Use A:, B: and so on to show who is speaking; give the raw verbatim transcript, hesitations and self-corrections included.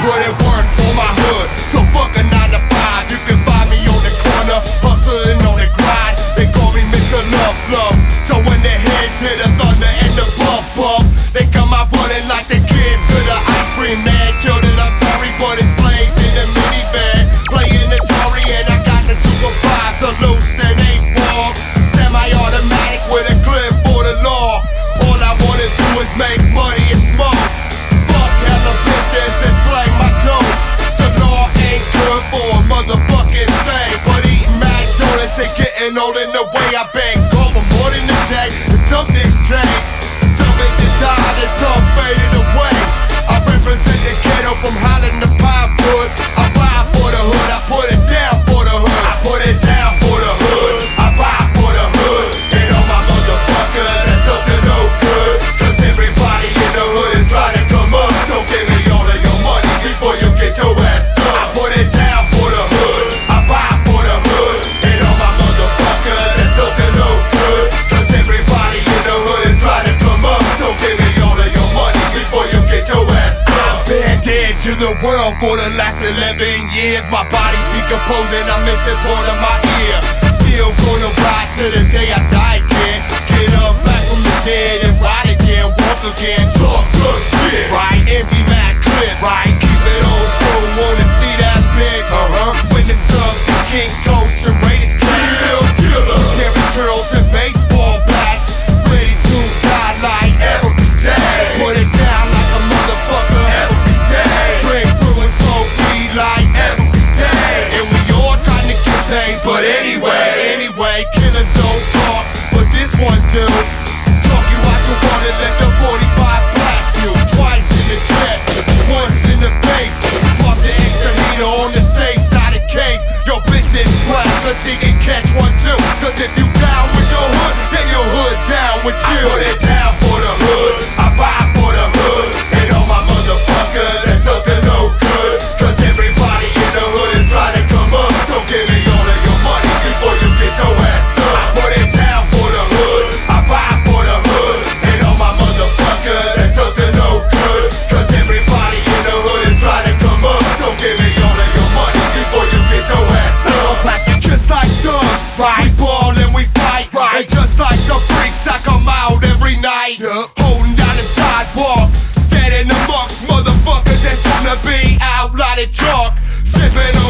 A: put in work for my hood. So fuck a nine to five, you can find me on the corner, hustling on the grind. They call me Mister Love Love. So when their heads hit the thunder and the bump bump, they come out running like the kids to the ice cream man. Children, I'm sorry, but it's plays in the minivan, playing the Tory, and I got the two for five, the loose and eight balls, semi-automatic with a clip for the law. All I wanna do is make money and smoke. Fuck hella bitches and slay my dough. The law ain't good for a motherfucking thing, but eating mad donuts and getting old in the way. I bang gold for more than a day, and some things change. Some bitches died and some faded away. I represent the ghetto from Holland to Pinewood. I ride for the hood, I put it down for the hood. I put it down for the hood, I ride for the hood. And all my motherfuckers that's up to no good, cause everybody in the hood is trying to come up. So give me all of your money before you get your ass up. I put it down for the hood, I ride for the hood. And all my motherfuckers that's up to no good, cause everybody in the hood is trying to come up. So give me all of your money before you get your ass up. I've been dead to the world for the last eleven years. My body's decomposing, I'm missing part of my ear. Still gonna ride to the day I die again. Get up back from the dead and ride again, walk again. Talk good shit, right? Empty mad clips, right? Keep it old school, wanna see that big. Uh-huh. Witness thugs and king coats and Raiders cats. Carry girls and baseball bats, ready to die like every day. Put it down like a motherfucker every day. Drink, brew, and smoke weed like every day. And we all trying to get paid, but anyway, anyway, killers don't talk, but this one do. Talk you out your water, let the forty-five blast you. Twice in the chest, once in the face. Pop the extra heater on the safe side of case. Yo, bitch is black, cause she can catch one too. Cause if you down with your hood, then your hood down with you. I put it down for the hood, I ride for the hood. And all my motherfuckers that's up to no good, cause everybody in the hood is trying to come up. So give me all of your money before you get your ass up. I put it down for the hood, I ride for the hood. And all my motherfuckers that's up to no good, cause everybody in the hood is trying to come up. So give me all of your money before you get your ass up. Packing just like thugs, right? We ball and we fight, right? And just like the freaks, I come out every night, yep. Holding down the sidewalk, standing amongst motherfuckers that's gonna be out like a chalk, sipping